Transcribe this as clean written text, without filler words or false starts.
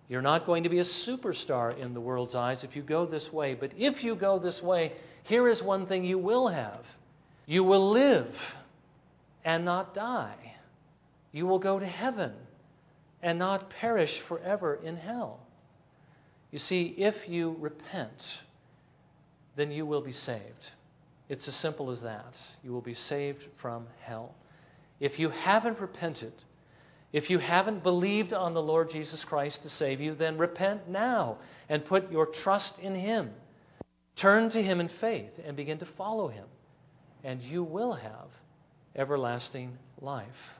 You're not going to be a superstar in the world's eyes if you go this way. But if you go this way, here is one thing you will have. You will live and not die. You will go to heaven and not perish forever in hell. You see, if you repent, then you will be saved. It's as simple as that. You will be saved from hell. If you haven't repented, if you haven't believed on the Lord Jesus Christ to save you, then repent now and put your trust in Him. Turn to Him in faith and begin to follow Him, and you will have everlasting life.